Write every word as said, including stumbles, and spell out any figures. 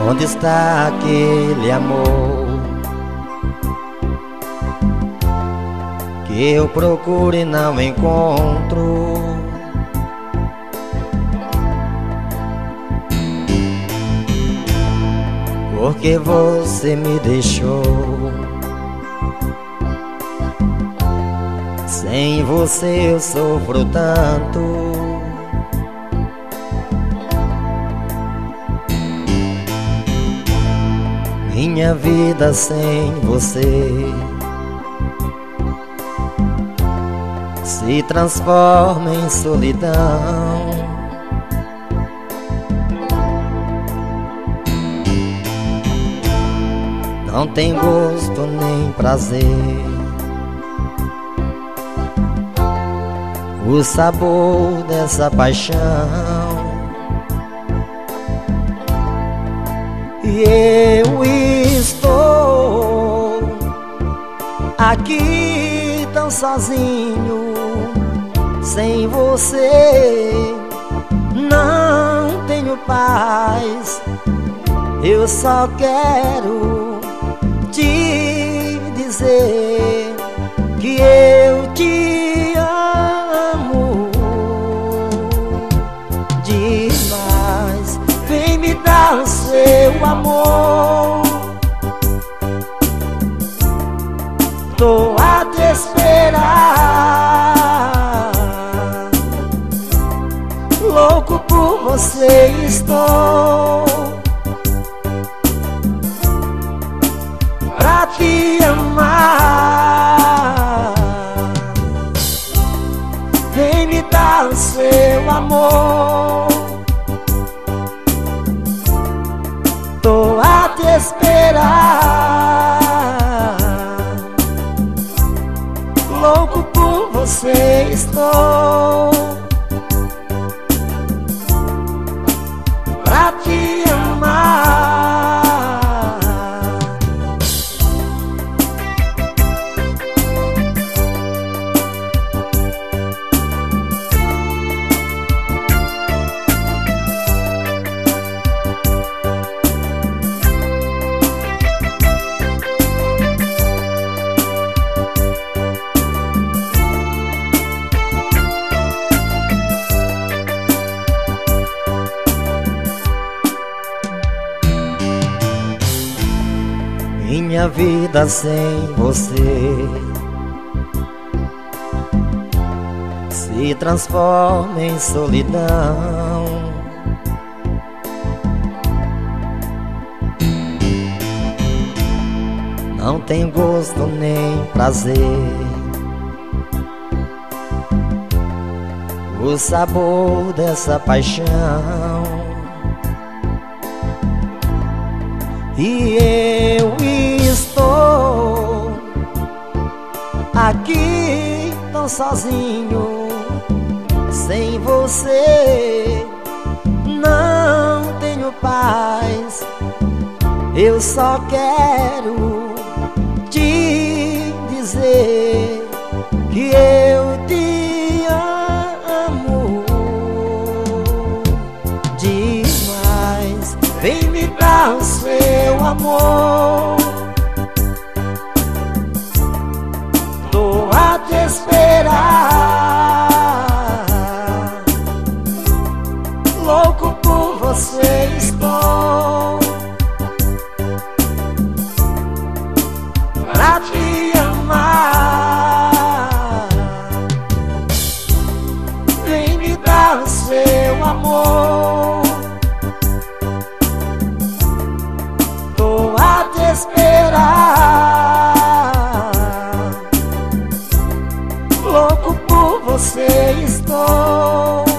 Onde está aquele amor que eu procuro e não encontro? Porque você me deixou. Sem você eu sofro tanto. Minha vida sem você se transforma em solidão. Não tem gosto nem prazer, o sabor dessa paixão. E eu estou aqui tão sozinho, sem você não tenho paz. Eu só quero te dizer que eu te amo demais. Vem me dar o seu amor, tô a te esperar. Louco por você estou, pra te amar. Vem me dar o seu amor, tô a te esperar. Louco por você estou, pra te amar. Minha vida sem você se transforma em solidão. Não tem gosto nem prazer, o sabor dessa paixão. E eu estou aqui tão sozinho, sem você não tenho paz. Eu só quero te dizer que eu te amo demais. Vem me dar o seu amor, tô a te esperar. Louco por você estou, pra te amar. Vem me dar o seu amor, tô a te esperar. Louco por você estou,